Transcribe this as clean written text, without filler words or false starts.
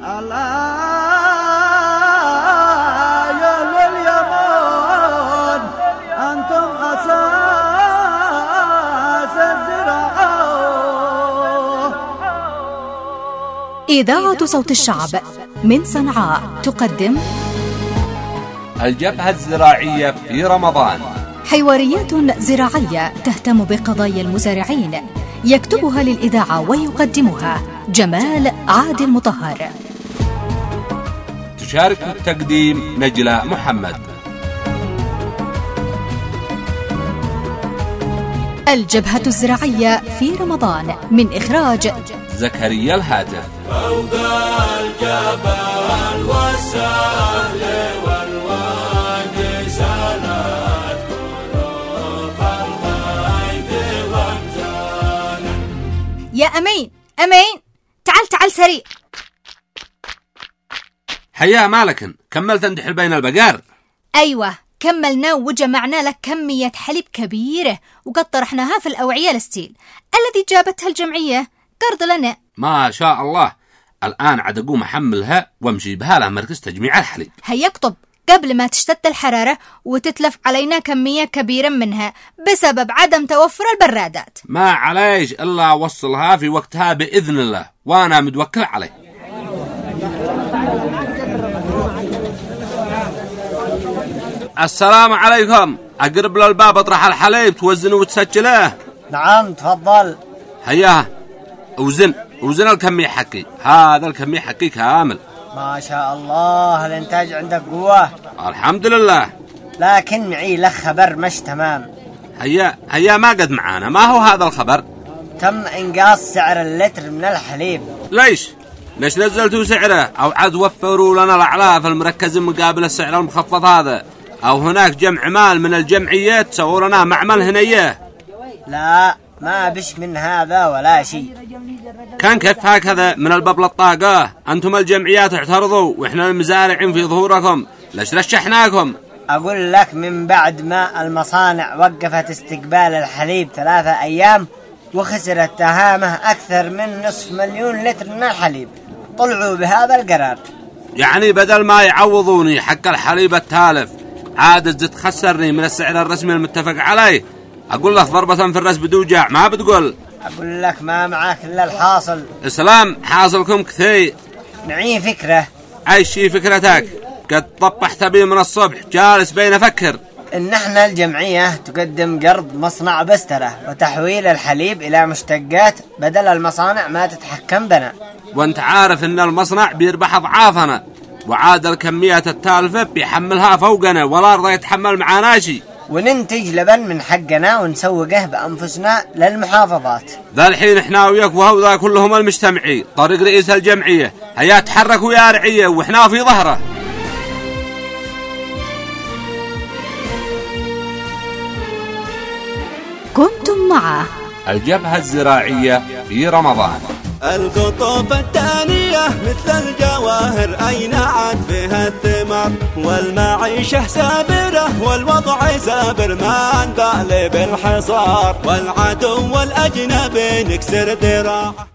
يا لليمن أنتم أساس الزراعة. إذاعة صوت الشعب من صنعاء تقدم الجبهة الزراعية في رمضان، حواريات زراعية تهتم بقضايا المزارعين، يكتبها للإذاعة ويقدمها جمال عادل مطهر. تشارك التقديم نجلاء محمد. الجبهة الزراعية في رمضان من إخراج زكريا الهاتف. فوق الجبل والسهل والوادي سالت كنوف الغيث وامزان. يا أمين تعال سريع. حياه مالكن، كملت اندحل بين البقار؟ أيوة كملنا وجمعنا لك كمية حليب كبيرة وقد طرحناها في الأوعية الستيل الذي جابتها الجمعية قرض لنا. ما شاء الله. الآن عاد أقوم أحملها وامشي بها لمركز تجميع الحليب. هيا اكتب قبل ما تشتد الحرارة وتتلف علينا كمية كبيرة منها بسبب عدم توفر البرادات. ما عليش إلا أوصلها في وقتها بإذن الله، وأنا متوكل عليه. السلام عليكم. أقرب للباب اطرح الحليب توزنه وتسجله. نعم تفضل. هيا وزن الكمية حقي. هذا الكمية حقي كامل. ما شاء الله الانتاج عندك قوة. الحمد لله. لكن معي لك خبر مش تمام. هيا ما قد معانا. ما هو هذا الخبر؟ تم انقاص سعر اللتر من الحليب. ليش نزلتوا سعره؟ أو عاد وفروا لنا الأعلاف المركز مقابل السعر المخفض هذا؟ أو هناك جمع مال من الجمعيات تسووا لنا معمل هنيه؟ لا ما بش من هذا ولا شيء. كان كيف هكذا من الباب للطاقة؟ أنتم الجمعيات اعترضوا وإحنا المزارعين في ظهوركم، ليش رشحناكم؟ أقول لك من بعد ما المصانع وقفت استقبال الحليب 3 أيام وخسرت تهامه أكثر من 500,000 لتر من الحليب، طلعوا بهذا القرار. يعني بدل ما يعوضوني حق الحليب التالف عاد تخسرني من السعر الرسمي المتفق عليه. أقول لك ضربة في الرأس بدوجع، ما بتقول؟ أقول لك ما معك إلا الحاصل. إسلام حاصلكم كثير. معي فكرة. أي شي فكرتك؟ قد طبحت بي من الصبح جالس بين أفكر. إن احنا الجمعية تقدم قرض مصنع بسترة وتحويل الحليب إلى مشتقات بدل المصانع ما تتحكم بنا. وانت عارف إن المصنع بيربح أضعافنا، وعاد الكميات التالفة بيحملها فوقنا ولا رضا يتحمل معانا شي. وننتج لبن من حقنا ونسوقه بأنفسنا للمحافظات. ذا الحين احنا وياك وهؤلاء كلهم المجتمعي طريق رئيس الجمعية. هيا تحركوا يا رعية واحنا في ظهره. كنتم مع الجبهة الزراعية في رمضان. القطوف الثانية مثل الجواهر أينعت بها الثمار، والمعيشة سابرة والوضع سابر ما نبالي بالحصار، والعدو والأجنبي نكسر ذراعه.